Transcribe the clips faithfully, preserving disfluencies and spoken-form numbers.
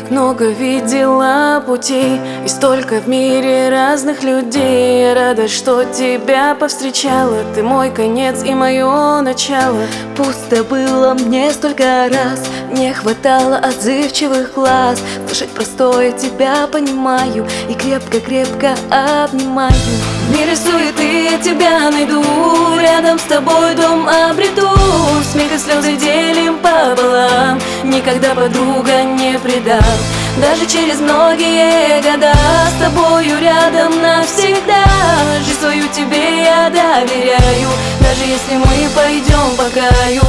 Так много видела путей, и столько в мире разных людей. Я рада, что тебя повстречала. Ты мой конец и мое начало. Пусто было мне столько раз, не хватало отзывчивых глаз. Слышать простое тебя понимаю и крепко-крепко обнимаю. В мире суеты я тебя найду, рядом с тобой дом обрету. Смех и слезы делим пополам, никогда подруга не предам. Даже через многие года с тобою рядом навсегда. Жизнь свою тебе я доверяю, даже если мы пойдем по краю.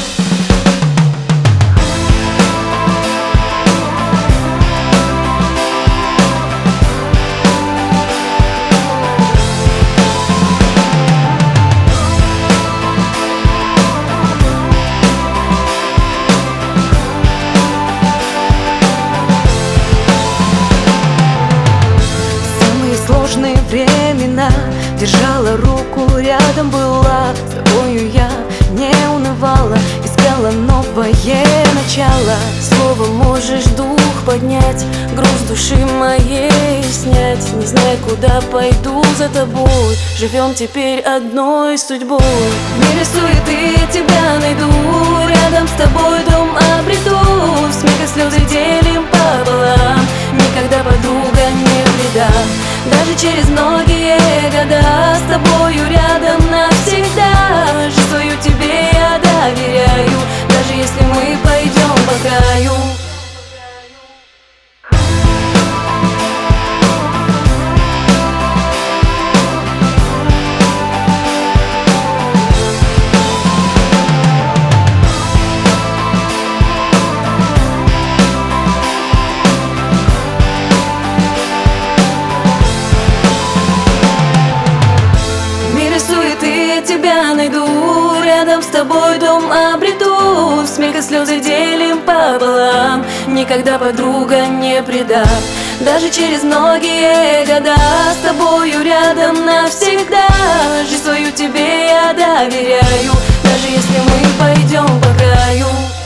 Сложные времена держала руку, рядом была. С тобою я не унывала, искала новое начало. Словом можешь дух поднять, груз души моей снять. Не знаю, куда пойду за тобой, живем теперь одной судьбой. В мире суеты я тебя найду, рядом с тобой дом обрету. Смех и слезы делим пополам, никогда подруга не предам. Даже через многие года с тобою рядом навсегда. Жизнь свою тебе я доверяю, даже если мы пойдем по краю. Тебя найду, рядом с тобой дом обрету. Смех и слезы делим пополам, никогда подруга не предам. Даже через многие года с тобою рядом навсегда. Жизнь свою тебе я доверяю, даже если мы пойдем по краю.